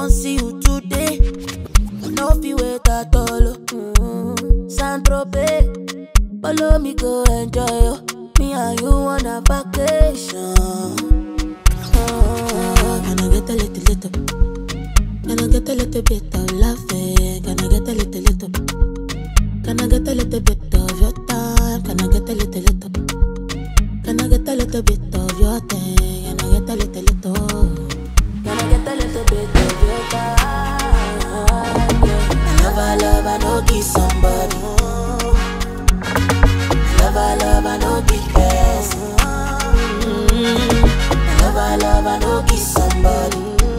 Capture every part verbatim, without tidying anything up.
won't see you today. No feel wait at all. Mm-hmm. Saint-Tropez, follow me go enjoy. Oh. Me and you on a vacation. Oh. Can I get a little little? Can I get a little bit of laughing? Can I get a little little? Can I get a little bit of your time? Can I get a little little? Can I get a little bit of your thing? Can I get a little little? Can I get a little bit of your time? Yeah. I love, I love, I know kiss somebody. I love, I love, I know be best. Mm-hmm. I love, I love, I know kiss somebody.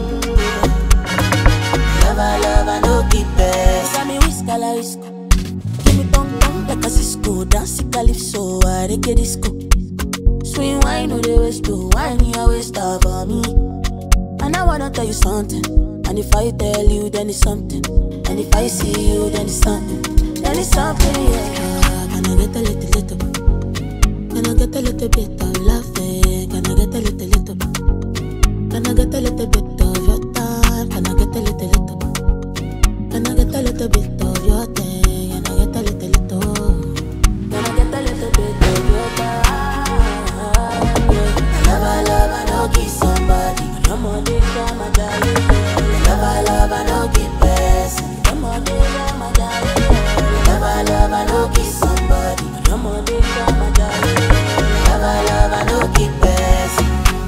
I love, I love, I know be best. Got me whisker like whisker. Give me bum bum like a Cisco. Dance it calypso, I reggae disco. Swing wine with the waist to wine, you always stop for me. And I wanna tell you something. And if I tell you, then it's something. And if I see you, then it's something. Then it's something, yeah. Can I get a little little? Can I get a little bit of laughing? Can I get a little little? Can I get a little bit of your time? Can I get a little little? Can I get a little bit of your thing? Can I get a little little? Can I get a little bit of your time? I love, I love, I know kiss somebody. I'm on this time, I got it. I love, I love, I know keep best. I'm on this time, I got it. I love, I love, I know kiss somebody. I'm on this time, I got it. I love, I love, I know keep best.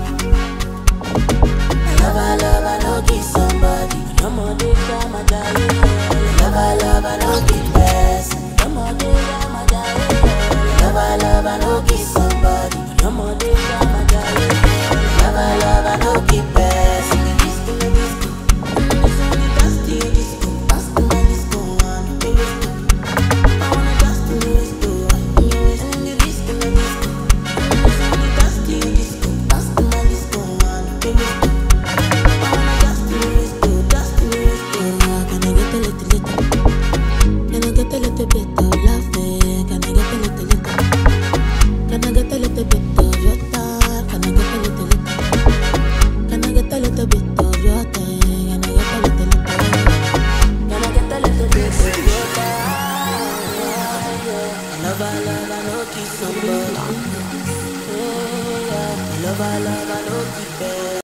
I love, I love, I know kiss somebody. I'm on this time, I got it. I love, I love, I know keep best. I'm on this time, I got it. I love, I love, I know kiss somebody. I'm on this time, I got it. Love, I love, I know keep best. Disco, disco, this only dance to your disco. Dance to my disco, I'm the disco. I wanna dance to your disco. I'm the disco, disco. This only dance to your disco. Dance to my disco, I'm the disco. I wanna dance to your disco, dance to your disco. Can I get a little little? Can I get a little bit of laughing? Can I get a little little? Can I get a little bit of your time? Can I get a little little? Can I get a little bit of your thing? Can I get a little little? Can I get a little bit of your time? I love, I love, I know kiss somebody. Yeah, I love, I love, I know keep it.